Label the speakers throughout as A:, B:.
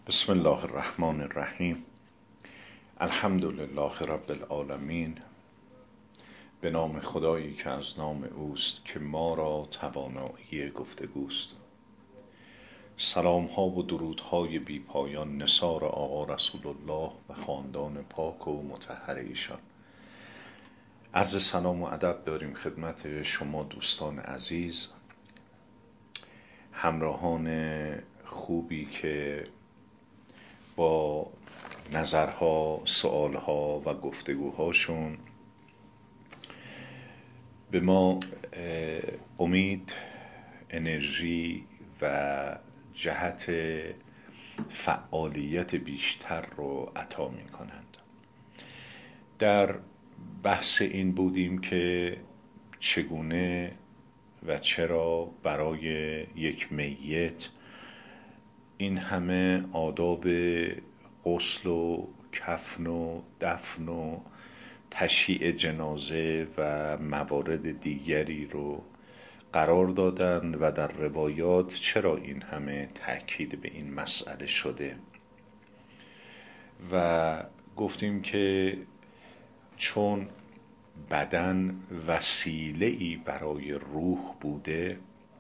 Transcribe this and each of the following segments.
A: بسم الله الرحمن الرحیم. الحمد لله رب العالمین. به نام خدایی که از نام اوست که ما را توانایی گفتگوست. سلام ها و درود های بی پایان نثار آقا رسول الله و خاندان پاک و مطهر ایشان. عرض سلام و ادب داریم خدمت شما دوستان عزیز، همراهان خوبی که با نظرها، سؤالها و گفتگوهاشون به ما امید، انرژی و جهت فعالیت بیشتر رو عطا می کنند. در بحث این بودیم که چگونه و چرا برای یک میت این همه آداب غسل و کفن و دفن و تشییع جنازه و موارد دیگری رو قرار دادند و در روایات چرا این همه تأکید به این مسئله شده. و گفتیم که چون بدن وسیله‌ای برای روح بوده،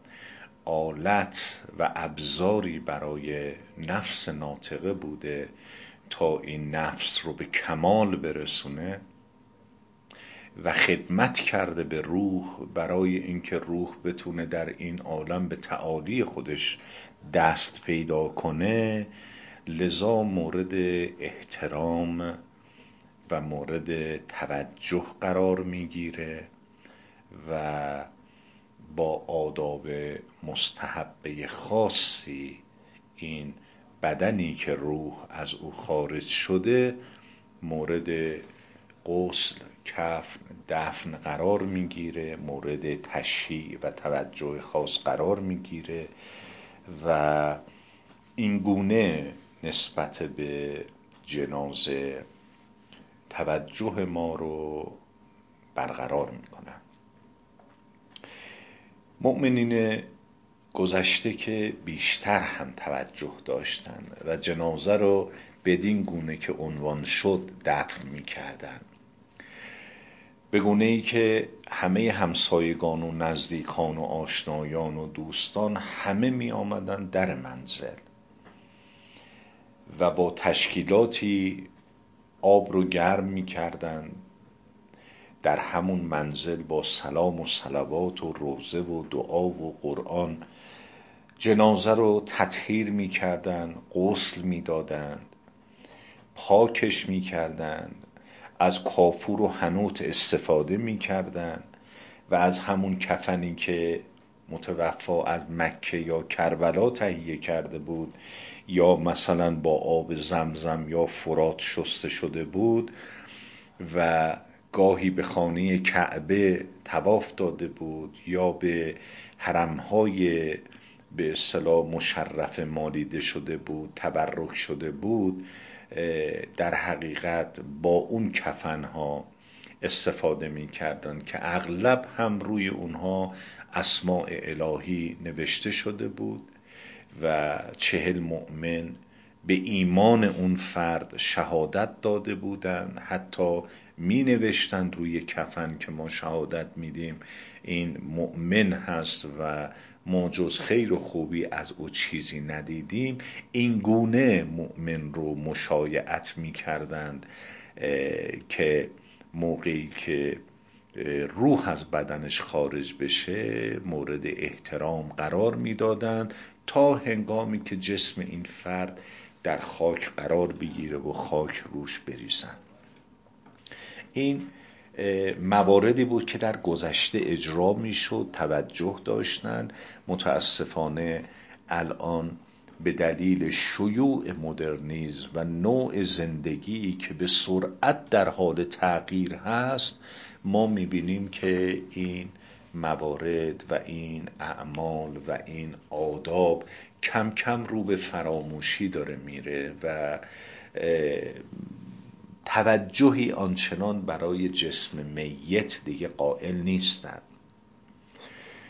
A: آلت و ابزاری برای نفس ناطقه بوده تا این نفس رو به کمال برسونه و خدمت کرده به روح برای اینکه روح بتونه در این عالم به تعالی خودش دست پیدا کنه، لذا مورد احترام و مورد توجه قرار میگیره و با آداب مستحبه خاصی این بدنی که روح از او خارج شده مورد غسل، کفن، دفن قرار میگیره، مورد تشییع و توجه خاص قرار میگیره و این گونه نسبت به جنازه توجه ما رو برقرار میکنه. مؤمنین گذشته که بیشتر هم توجه داشتن و جنازه رو بدین گونه که عنوان شد دفن می‌کردند، به گونه‌ای که همه همسایگان و نزدیکان و آشنایان و دوستان همه می آمدن در منزل و با تشکیلاتی آب رو گرم می‌کردند در همون منزل، با سلام و صلوات و روزه و دعا و قرآن جنازه رو تطهیر می کردن، غسل می دادن، پاکش می کردن، از کافور و حنوط استفاده می کردن و از همون کفنی که متوفا از مکه یا کربلا تهیه کرده بود یا مثلا با آب زمزم یا فرات شسته شده بود و گاهی به خانه کعبه طواف داده بود یا به حرمهای به اصطلاح مشرف مالیده شده بود، تبرک شده بود، در حقیقت با اون کفنها استفاده می کردن که اغلب هم روی اونها اسماء الهی نوشته شده بود و 40 مؤمن به ایمان اون فرد شهادت داده بودند. حتی می نوشتند روی کفن که ما شهادت میدیم این مؤمن هست و ما جز خیر و خوبی از او چیزی ندیدیم. این گونه مؤمن رو مشایعت می کردند که موقعی که روح از بدنش خارج بشه مورد احترام قرار می دادند تا هنگامی که جسم این فرد در خاک قرار بگیره و خاک روش بریزن. این مواردی بود که در گذشته اجرا می شد، توجه داشتند. متاسفانه الان به دلیل شیوع مدرنیسم و نوع زندگی که به سرعت در حال تغییر هست، ما می بینیم که این موارد و این اعمال و این آداب کم کم رو به فراموشی داره میره و توجهی آنچنان برای جسم میت دیگه قائل نیستند.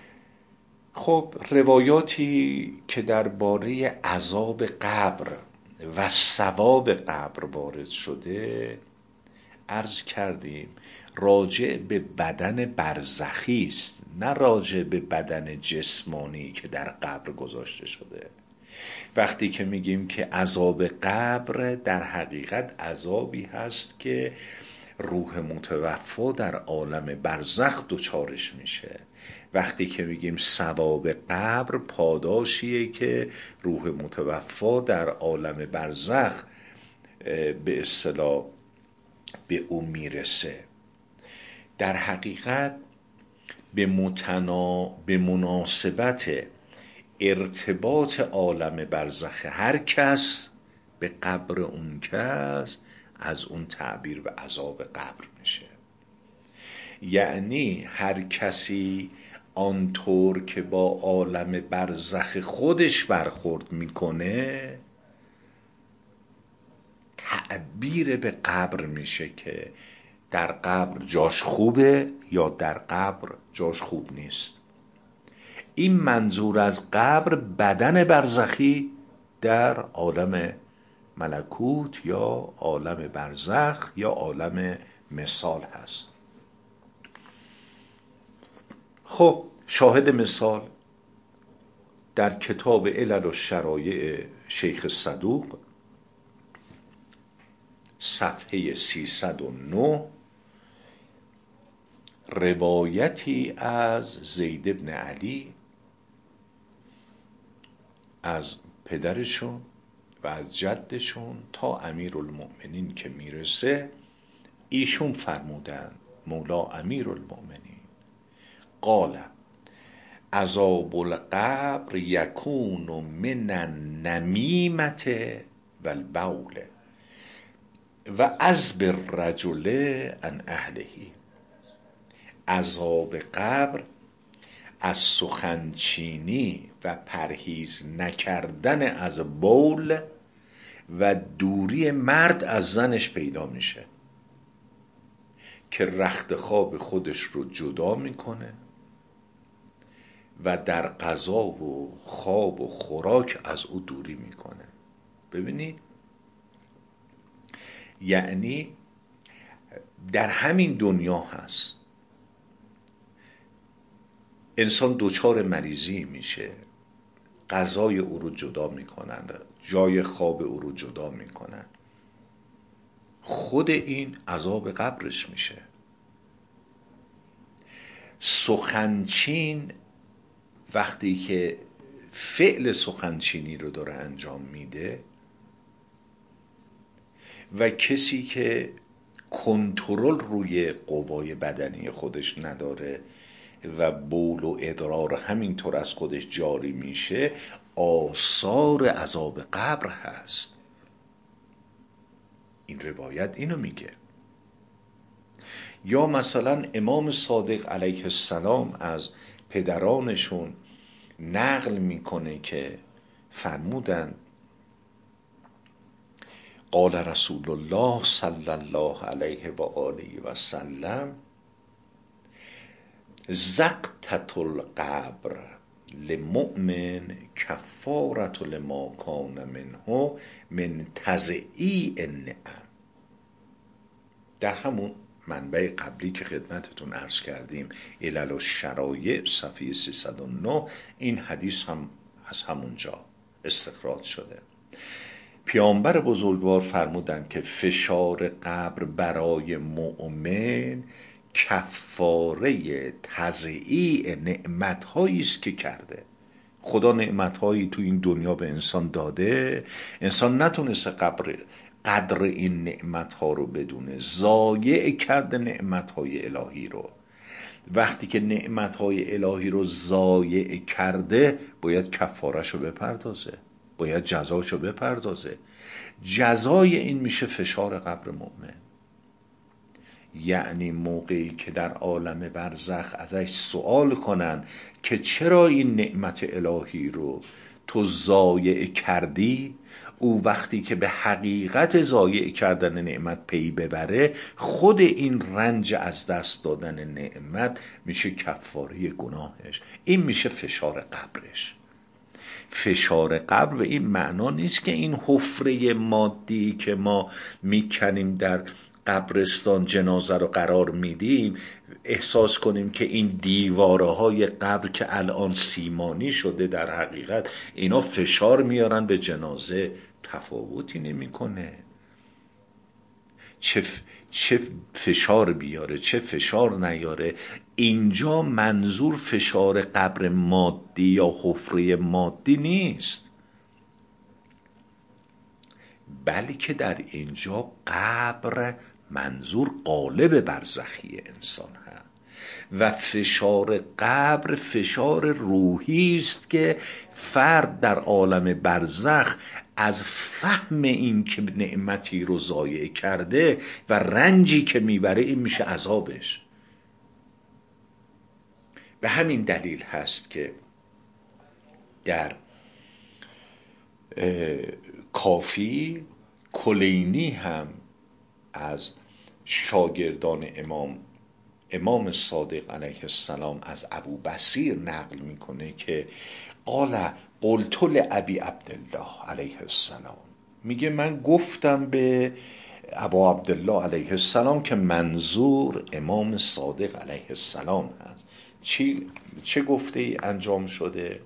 A: خب روایاتی که درباره عذاب قبر و ثواب قبر وارد شده، عرض کردیم راجع به بدن برزخی است، نه راجع به بدن جسمانی که در قبر گذاشته شده. وقتی که میگیم که عذاب قبر، در حقیقت عذابی هست که روح متوفا در عالم برزخ دچارش میشه. وقتی که میگیم ثواب قبر، پاداشیه که روح متوفا در عالم برزخ به اصطلاح به او میرسه. در حقیقت به مناسبت ارتباط عالم برزخ هر کس به قبر اون کس، از اون تعبیر به عذاب قبر میشه. یعنی هر کسی آنطور که با عالم برزخ خودش برخورد میکنه، تعبیر به قبر میشه که در قبر جاش خوبه یا در قبر جاش خوب نیست. این منظور از قبر بدن برزخی در عالم ملکوت یا عالم برزخ یا عالم مثال هست. خب شاهد مثال در کتاب علل و شرایع شیخ صدوق صفحه 309 روایتی از زید بن علی از پدرشون و از جدشون تا امیرالمؤمنین که میرسه، ایشون فرمودند مولا امیرالمؤمنین قال عذاب القبر یکون من النمیمة والبول و عذب الرجل عن اهله. عذاب قبر از سخنچینی و پرهیز نکردن از بول و دوری مرد از زنش پیدا میشه که رخت خواب خودش رو جدا میکنه و در غذا و خواب و خوراک از او دوری میکنه. ببینید، یعنی در همین دنیا هست انسان دچار مریضی میشه، غذای او رو جدا میکنن، جای خواب او رو جدا میکنن، خود این عذاب قبرش میشه. سخنچین وقتی که فعل سخنچینی رو داره انجام میده و کسی که کنترل روی قوای بدنی خودش نداره و بول و ادرار همینطور از خودش جاری میشه، آثار عذاب قبر هست. این روایت اینو میگه. یا مثلا امام صادق علیه السلام از پدرانشون نقل میکنه که فرمودند قال رسول الله صلی الله علیه و آله و سلم زقطة القبر لمؤمن کفارة لما کان منه من تضییع النعم. در همون منبع قبلی که خدمتتون عرض کردیم علل و شرایع صفحه 309 این حدیث هم از همونجا استخراج شده. پیامبر بزرگوار فرمودند که فشار قبر برای مؤمن کفاره تضییع نعمت‌هایی است که کرده. خدا نعمت‌هایی تو این دنیا به انسان داده، انسان نتونسته قدر این نعمت‌ها رو بدونه، ضایع کرده نعمت‌های الهی رو. وقتی که نعمت‌های الهی رو ضایع کرده باید کفاره‌شو بپردازه، باید جزاشو بپردازه. جزای این میشه فشار قبر مؤمن. یعنی موقعی که در عالم برزخ ازش سوال کنن که چرا این نعمت الهی رو تو ضایع کردی، او وقتی که به حقیقت ضایع کردن نعمت پی ببره، خود این رنج از دست دادن نعمت میشه کفاره گناهش. این میشه فشار قبرش. فشار قبر به این معنا نیست که این حفره مادی که ما میکنیم در قبرستان جنازه رو قرار میدیم احساس کنیم که این دیوارهای قبر که الان سیمانی شده در حقیقت اینا فشار میارن به جنازه. تفاوتی نمیکنه. چه فشار بیاره چه فشار نیاره، اینجا منظور فشار قبر مادی یا حفره مادی نیست، بلکه در اینجا قبر منظور قالب برزخی انسان هست و فشار قبر فشار روحی است که فرد در عالم برزخ از فهم این که نعمتی رو ضایع کرده و رنجی که میبره این میشه عذابش. به همین دلیل هست که در کافی کلینی هم از شاگردان امام صادق علیه السلام از ابو بصیر نقل میکنه که قلت لابی عبدالله علیه السلام، میگه من گفتم به ابا عبدالله علیه السلام که منظور امام صادق علیه السلام هست. چه گفته ای انجام شده؟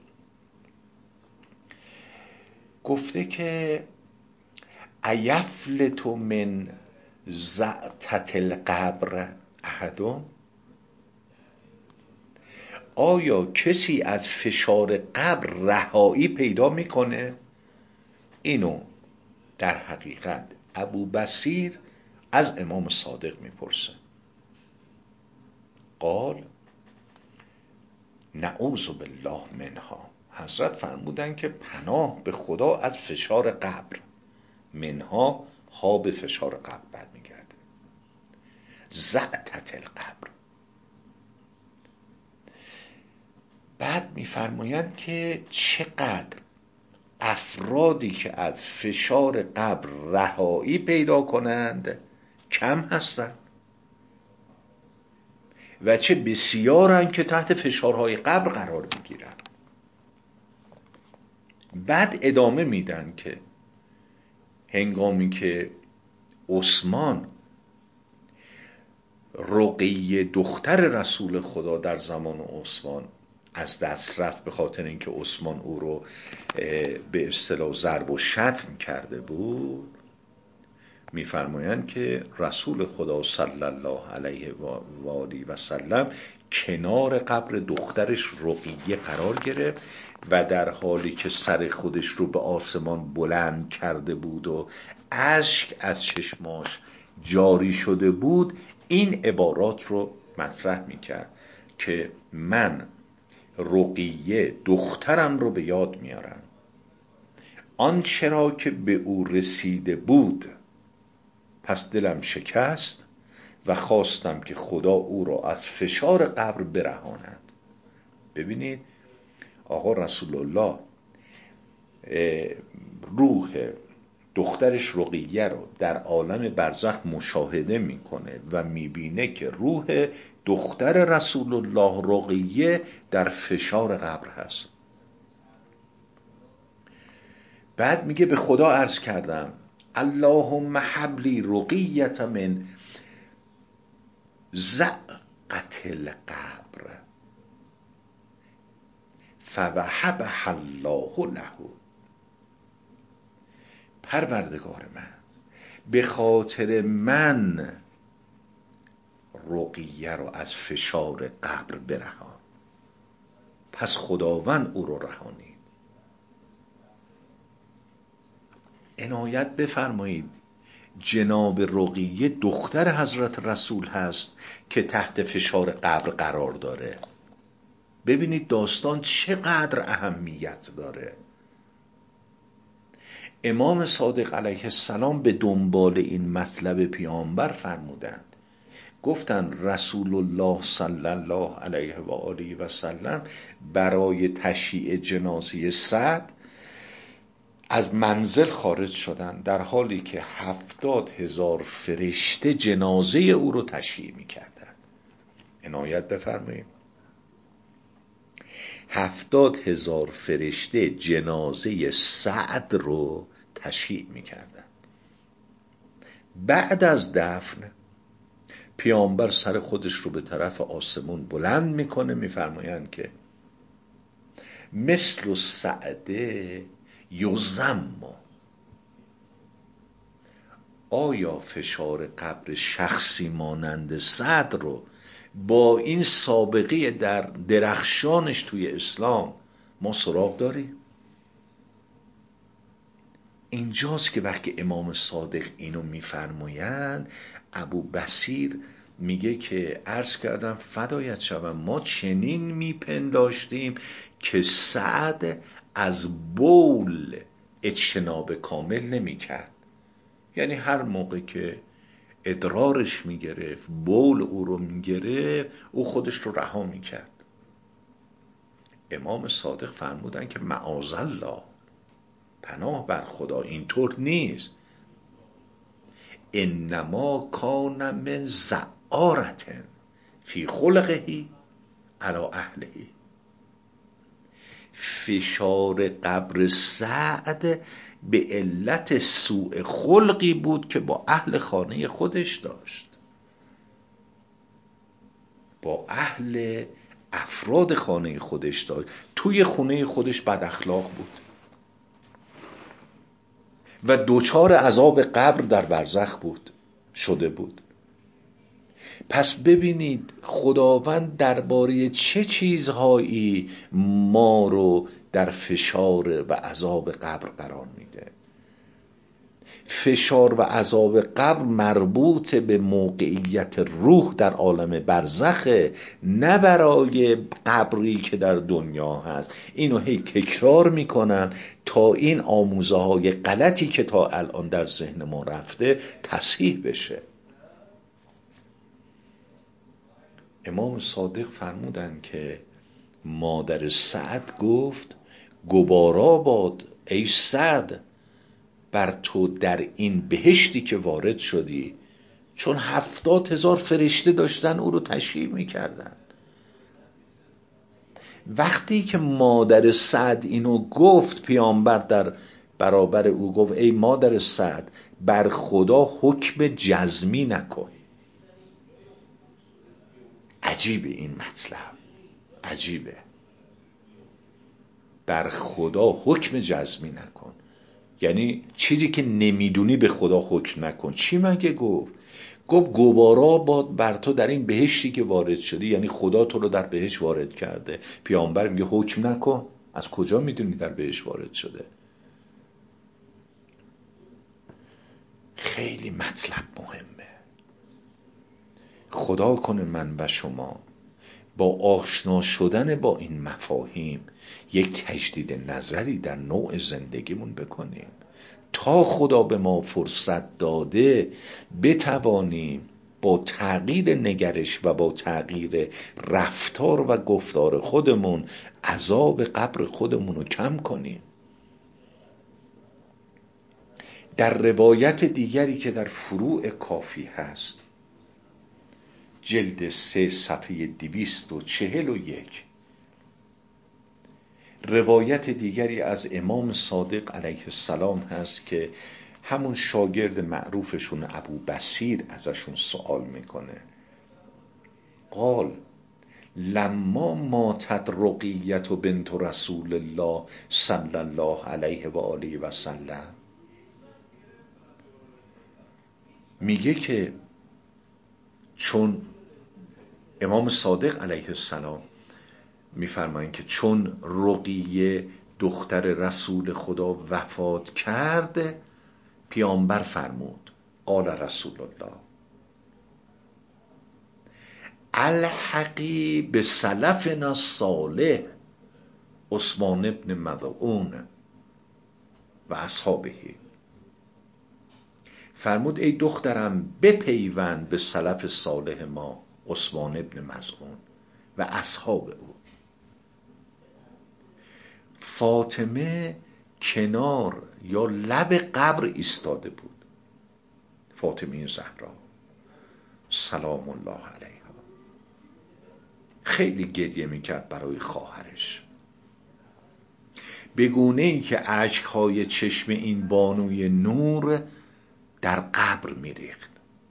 A: گفته که ایفلت من زعتت القبر احدون، آیا کسی از فشار قبر رهایی پیدا میکنه؟ اینو در حقیقت ابو بصیر از امام صادق میپرسه. قال نعوذ بالله منها، حضرت فرمودن که پناه به خدا از فشار قبر. منها ها به فشار قبر برمیگرده. زعتت القبر. بعد میفرمایند که چقدر افرادی که از فشار قبر رهایی پیدا کنند کم هستند و چه بسیارند که تحت فشارهای قبر قرار میگیرند. بعد ادامه میدن که هنگامی که عثمان رقیه دختر رسول خدا در زمان عثمان از دست رفت به خاطر اینکه عثمان او رو به اصطلاح ضرب و شتم کرده بود، میفرمایند که رسول خدا صلی الله علیه و آله و سلم کنار قبر دخترش رقیه قرار گرفت و در حالی که سر خودش رو به آسمان بلند کرده بود و اشک از چشماش جاری شده بود این عبارات رو مطرح میکرد که من رقیه دخترم رو به یاد میارم، آنچه را که به او رسیده بود پس دلم شکست و خواستم که خدا او را از فشار قبر برهاند. ببینید آقا رسول الله روح دخترش رقیه رو در عالم برزخ مشاهده میکنه و میبینه که روح دختر رسول الله رقیه در فشار قبر هست. بعد میگه به خدا عرض کردم اللهم حبلی رقیت من زعقت القبر فوهبها الله له. پروردگار من به خاطر من رقیه رو از فشار قبر برهان، پس خداوند او رو رهانید. عنایت بفرمایید جناب رقیه دختر حضرت رسول هست که تحت فشار قبر قرار داره. ببینید داستان چقدر اهمیت داره. امام صادق علیه السلام به دنبال این مطلب پیامبر فرمودند، گفتند رسول الله صلی الله علیه و آله و سلم برای تشییع جنازه سعد از منزل خارج شدند در حالی که 70,000 فرشته جنازه او رو تشییع می‌کردند. عنایت بفرمایید 70,000 فرشته جنازه سعد رو تشییع میکردن. بعد از دفن پیامبر سر خودش رو به طرف آسمون بلند میکنه، میفرمایند که مثل سعده یزم، آیا فشار قبر شخصی مانند سعد رو با این سابقه در درخشانش توی اسلام ما سراغ داریم؟ اینجاست که وقتی امام صادق اینو میفرمایند، ابو بصیر میگه که عرض کردم فدایت شوم، ما چنین میپنداشتیم که سعد از بول اجتناب کامل نمیکرد، یعنی هر موقع که ادرارش میگرفت، بول او رو میگرفت، او خودش رو رها میکرد. امام صادق فرمودن که معاذالله، پناه بر خدا، اینطور نیست. انما کان من زعارت فی خلقه علی اهله. فشار قبر سعد به علت سوء خلقی بود که با اهل خانه خودش داشت، با اهل افراد خانه خودش داشت. توی خونه خودش بد اخلاق بود و دوچار عذاب قبر در برزخ بود شده بود. پس ببینید خداوند درباره چه چیزهایی ما رو در فشار و عذاب قبر قرار میده. فشار و عذاب قبر مربوط به موقعیت روح در عالم برزخه، نه برای قبری که در دنیا هست. اینو هی تکرار میکنم تا این آموزه های غلطی که تا الان در ذهن ما رفته تصحیح بشه. امام صادق فرمودن که مادر سعد گفت گوارا باد ای سعد بر تو در این بهشتی که وارد شدی، چون 70,000 فرشته داشتن او رو تشییع میکردن. وقتی که مادر سعد اینو گفت، پیامبر در برابر او گفت ای مادر سعد، بر خدا حکم جزمی نکن. عجیبه این مطلب، عجیبه. بر خدا حکم جزمی نکن، یعنی چیزی که نمیدونی به خدا حکم نکن. چی مگه گفت؟ گفت گوارا باد بر تو در این بهشتی که وارد شدی، یعنی خدا تو رو در بهشت وارد کرده. پیامبر میگه حکم نکن. از کجا میدونی در بهشت وارد شده؟ خیلی مطلب مهمه. خدا کنه من و شما با آشنا شدن با این مفاهیم یک تجدید نظری در نوع زندگیمون بکنیم تا خدا به ما فرصت داده بتوانیم با تغییر نگرش و با تغییر رفتار و گفتار خودمون عذاب قبر خودمون رو کم کنیم. در روایت دیگری که در فروع کافی هست، جلد 3 صفحه 241، روایت دیگری از امام صادق علیه السلام هست که همون شاگرد معروفشون ابو بصیر ازشون سوال میکنه. قال لما ماتت رقیت بنت رسول الله صلی الله علیه و آله و سلم، میگه که چون امام صادق علیه السلام میفرمایند که چون رقیه دختر رسول خدا وفات کرد، پیامبر فرمود قال رسول الله الحقی به سلفنا الصالح عثمان ابن مظعون و اصحابه. فرمود ای دخترم بپیوند به سلف صالح ما عثمان ابن مظعون و اصحاب او. فاطمه کنار یا لب قبر ایستاده بود، فاطمه زهرا سلام الله علیها. خیلی گریه میکرد برای خواهرش. به گونه‌ای که اشک‌های چشم این بانوی نور در قبر می‌ریخت.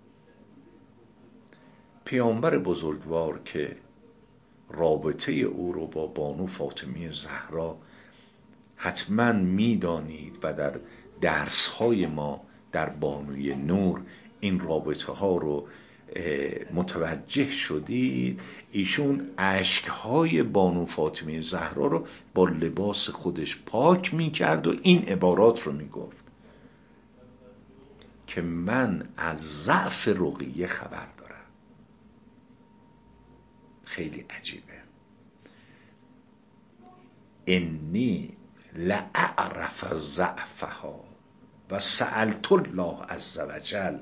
A: پیامبر بزرگوار که رابطه او رو با بانو فاطمه زهرا حتما می‌دانید و در درس‌های ما در بانوی نور این رابطه ها رو متوجه شدید. ایشون اشک‌های بانو فاطمه زهرا رو با لباس خودش پاک می‌کرد و این عبارات رو می‌گفت که من از ضعف رقیه خبر دارم. خیلی عجیبه. انی لأعرف ضعفها و سألت الله عز وجل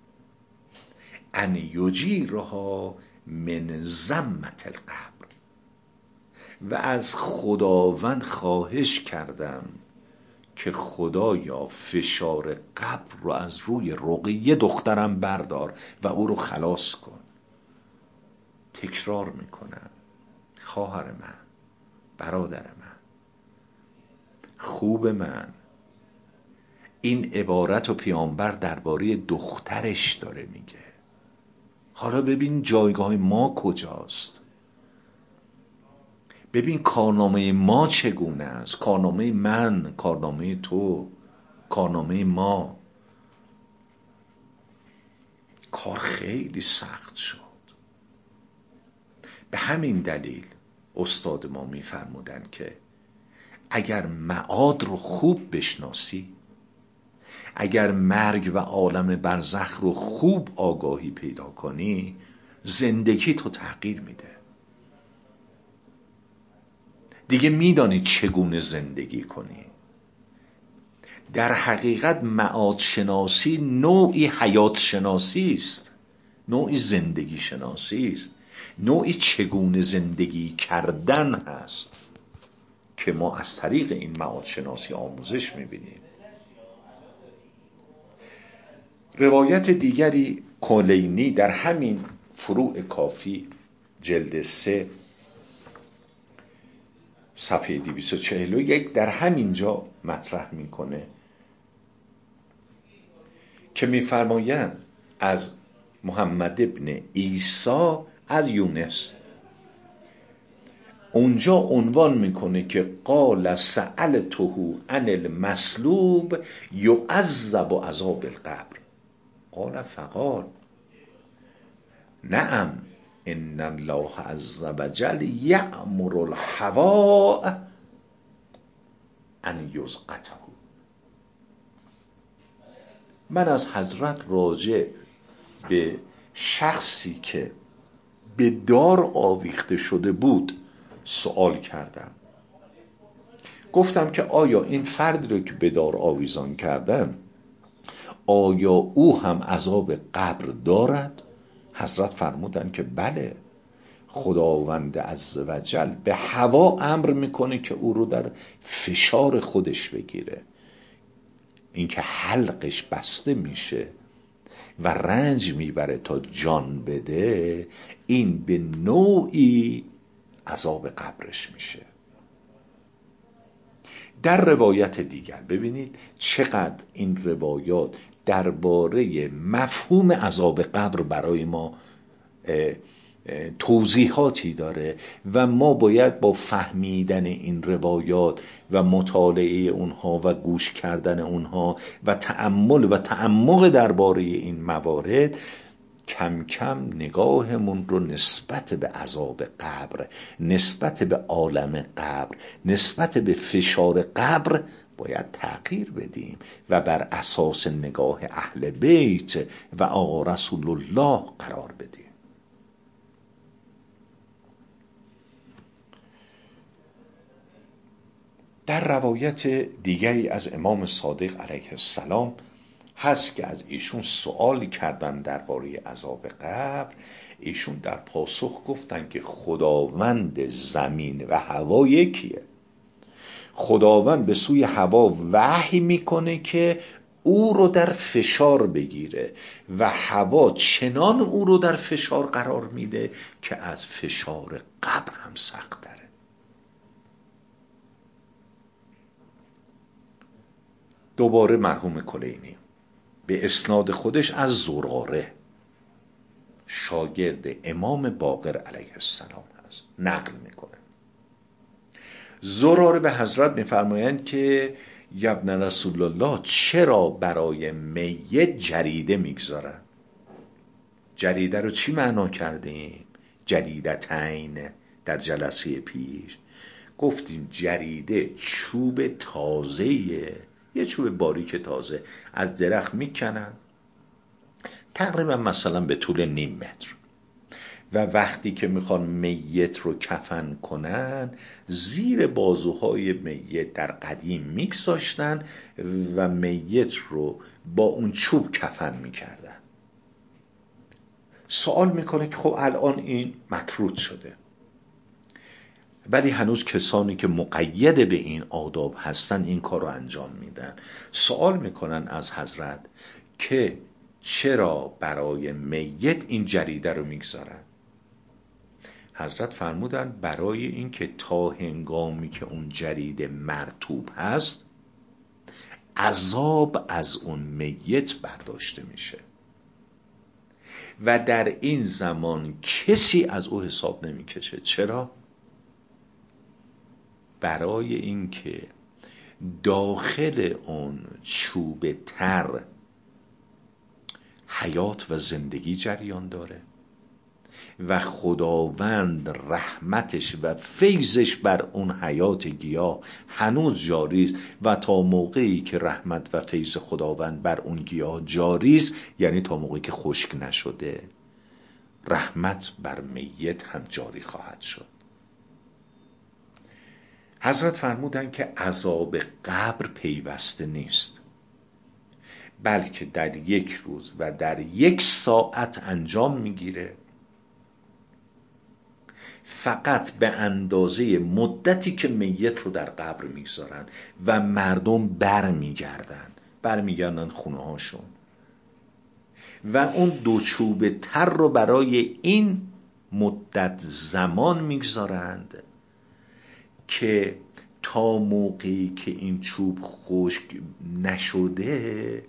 A: ان یجیرها من ضمة القبر. و از خداوند خواهش کردم که خدایا فشار قبر رو از روی رقیه دخترم بردار و او رو خلاص کن. تکرار میکنم، خواهر من، برادر من، خوب من، این عبارت و پیامبر درباره دخترش داره میگه. حالا ببین جایگاه ما کجاست، ببین کارنامه ما چگونه است، کارنامه من، کارنامه تو، کارنامه ما. کار خیلی سخت شد. به همین دلیل استاد ما میفرمودن که اگر معاد رو خوب بشناسی، اگر مرگ و عالم برزخ رو خوب آگاهی پیدا کنی، زندگی تو تغییر میده. دیگه میدانی چگونه زندگی کنی. در حقیقت معاد شناسی نوعی حیات شناسی است، نوعی زندگی شناسی است، نوعی چگونه زندگی کردن هست که ما از طریق این معاد شناسی آموزش میبینیم. روایت دیگری کلینی در همین فروع کافی جلد 3 صفحه 241 در همین جا مطرح میکنه که میفرمایند از محمد ابن عیسی از یونس، اونجا عنوان میکنه که قال سألته عن المصلوب یعذب عذاب القبر قال فقال نعم ان الله عز وجل یأمر الهواء ان یسقطه. من از حضرت راجع به شخصی که به دار آویخته شده بود سوال کردم. گفتم که آیا این فرد رو که به دار آویزان کردن آیا او هم عذاب قبر دارد؟ حضرت فرمودن که بله، خداوند عزوجل به هوا امر میکنه که او رو در فشار خودش بگیره، اینکه حلقش بسته میشه و رنج میبره تا جان بده، این به نوعی عذاب قبرش میشه. در روایت دیگر ببینید چقدر این روایات درباره مفهوم عذاب قبر برای ما توضیحاتی داره و ما باید با فهمیدن این روایات و مطالعه اونها و گوش کردن اونها و تأمل و تعمق درباره این موارد کم کم نگاهمون رو نسبت به عذاب قبر، نسبت به عالم قبر، نسبت به فشار قبر باید تغییر بدیم و بر اساس نگاه اهل بیت و آقا رسول الله قرار بدیم. در روایت دیگری از امام صادق علیه السلام هست که از ایشون سوالی کردن درباره عذاب قبر. ایشون در پاسخ گفتن که خداوند زمین و هوا یکیه. خداوند به سوی هوا وحی میکنه که او رو در فشار بگیره و هوا چنان او رو در فشار قرار میده که از فشار قبر هم سخت تره. دوباره مرحوم کلینی به اسناد خودش از زراره شاگرد امام باقر علیه السلام هست نقل میکنه. زراره به حضرت میفرمایند که ابن رسول الله چرا برای میت جریده میگذارن؟ جریده رو چی معنا کردیم؟ جریدتین در جلسه پیش گفتیم جریده چوب تازه‌ایه، یه چوب باریک تازه از درخت میکنن تقریبا مثلا به طول 0.5 متر و وقتی که میخوان میت رو کفن کنن زیر بازوهای میت در قدیم میگذاشتن و میت رو با اون چوب کفن میکردن. سوال میکنه که خب الان این مطرود شده، ولی هنوز کسانی که مقید به این آداب هستن این کار رو انجام میدن. سوال میکنن از حضرت که چرا برای میت این جریده رو میگذارن؟ حضرت فرمودن برای این که تا هنگامی که اون جریده مرطوب هست عذاب از اون میت برداشته میشه و در این زمان کسی از او حساب نمیکشه. چرا؟ برای اینکه داخل اون چوب تر حیات و زندگی جریان داره و خداوند رحمتش و فیضش بر اون حیات گیاه هنوز جاری است و تا موقعی که رحمت و فیض خداوند بر اون گیاه جاری است، یعنی تا موقعی که خشک نشده، رحمت بر میت هم جاری خواهد شد. حضرت فرمودن که عذاب قبر پیوسته نیست، بلکه در یک روز و در 1 ساعت انجام میگیره، فقط به اندازه مدتی که میت رو در قبر میگذارن و مردم برمیگردن خونه هاشون و اون 2 چوب تر رو برای این مدت زمان میگذارند که تا موقعی که این چوب خشک نشده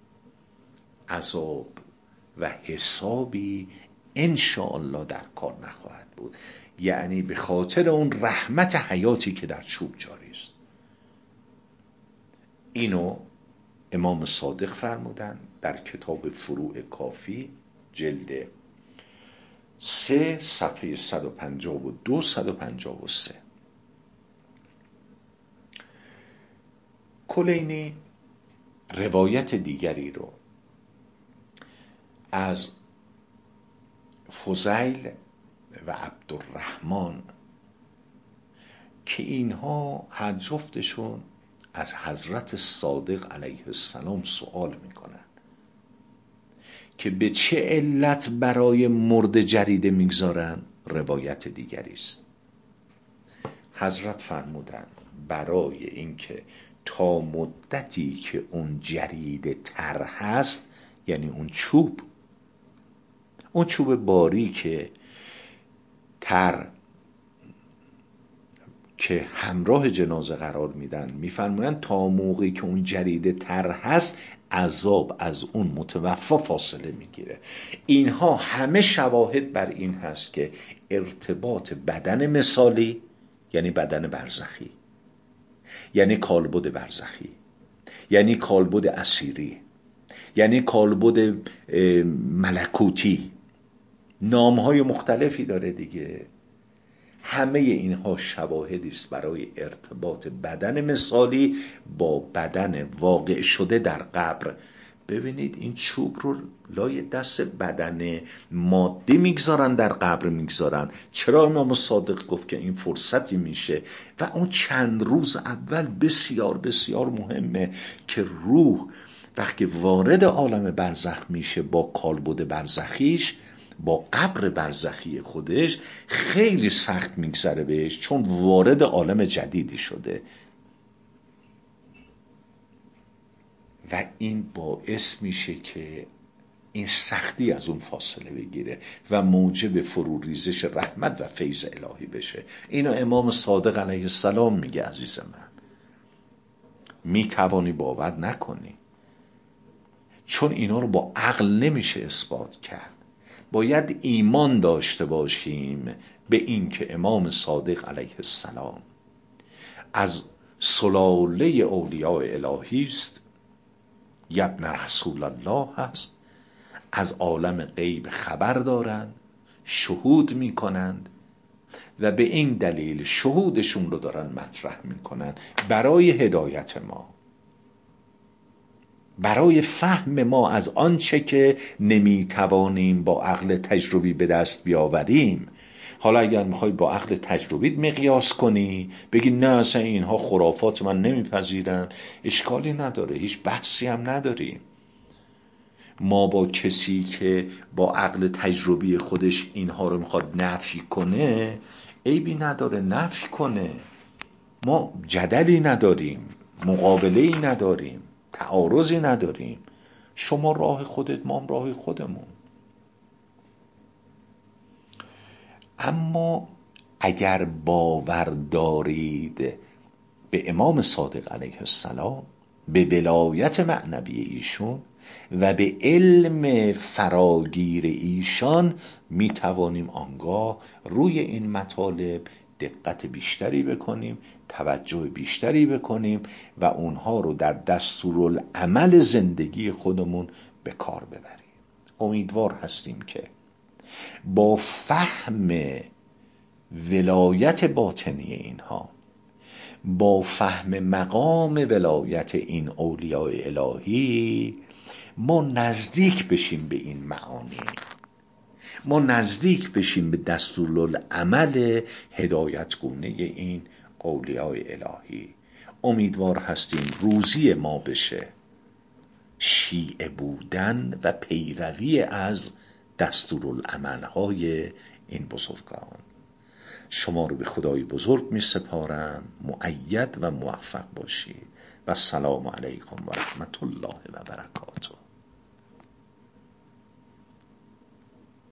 A: عذاب و حسابی انشاءالله در کار نخواهد بود، یعنی به خاطر اون رحمت حیاتی که در چوب جاری است. اینو امام صادق فرمودن در کتاب فروع کافی جلد 3 صفحه 152 153. کلینی روایت دیگری رو از فضیل و عبدالرحمن که اینها هر جفتشون از حضرت صادق علیه السلام سوال میکنن که به چه علت برای مرد جریده میگذارن، روایت دیگری است. حضرت فرمودن برای اینکه تا مدتی که اون جریده تر هست، یعنی اون چوب باریک تر که همراه جنازه قرار میدن، میفرمایند تا موقعی که اون جریده تر هست عذاب از اون متوفا فاصله میگیره. اینها همه شواهد بر این هست که ارتباط بدن مثالی، یعنی بدن برزخی، یعنی کالبد برزخی، یعنی کالبد اسیری، یعنی کالبد ملکوتی، نامهای مختلفی داره دیگه، همه اینها شواهدی است برای ارتباط بدن مثالی با بدن واقع شده در قبر. ببینید این چوب رو لای دست بدن ماده میگذارن، در قبر میگذارن. چرا امام صادق گفت که این فرصتی میشه و اون چند روز اول بسیار بسیار مهمه که روح وقتی وارد عالم برزخ میشه با کالبد برزخیش، با قبر برزخی خودش، خیلی سخت میگذره بهش، چون وارد عالم جدیدی شده و این باعث میشه که این سختی از اون فاصله بگیره و موجب فروریزش رحمت و فیض الهی بشه. اینو امام صادق علیه السلام میگه. عزیز من، میتوانی باور نکنی، چون اینا رو با عقل نمیشه اثبات کرد. باید ایمان داشته باشیم به این که امام صادق علیه السلام از سلاله اولیاء الهی است، ابن رسول الله هست، از عالم غیب خبر دارند، شهود میکنند و به این دلیل شهودشون رو دارن مطرح میکنن برای هدایت ما، برای فهم ما از آنچه که نمیتوانیم با عقل تجربی به دست بیاوریم. حالا اگر میخوای با عقل تجربیت مقیاس کنی، بگی نه اصلا اینها خرافات، من نمیپذیرن، اشکالی نداره، هیچ بحثی هم نداریم. ما با کسی که با عقل تجربی خودش اینها رو میخواد نفی کنه، عیبی نداره نفی کنه، ما جدلی نداریم، مقابله‌ای نداریم، تعارضی نداریم. شما راه خودت، ما هم راه خودمون. اما اگر باور دارید به امام صادق علیه السلام، به ولایت معنوی ایشون و به علم فراگیر ایشان، می توانیم آنگاه روی این مطالب دقت بیشتری بکنیم، توجه بیشتری بکنیم و اونها رو در دستورالعمل زندگی خودمون به کار ببریم. امیدوار هستیم که با فهم ولایت باطنی اینها، با فهم مقام ولایت این اولیاء الهی، ما نزدیک بشیم به این معانی، ما نزدیک بشیم به دستورالعمل هدایتگونه این اولیاء الهی. امیدوار هستیم روزی ما بشه شیعه بودن و پیروی از دستورالعمل‌های این بزرگان. شما رو به خدای بزرگ می سپارم. مؤید و موفق باشید و السلام علیکم و رحمت الله و برکاته.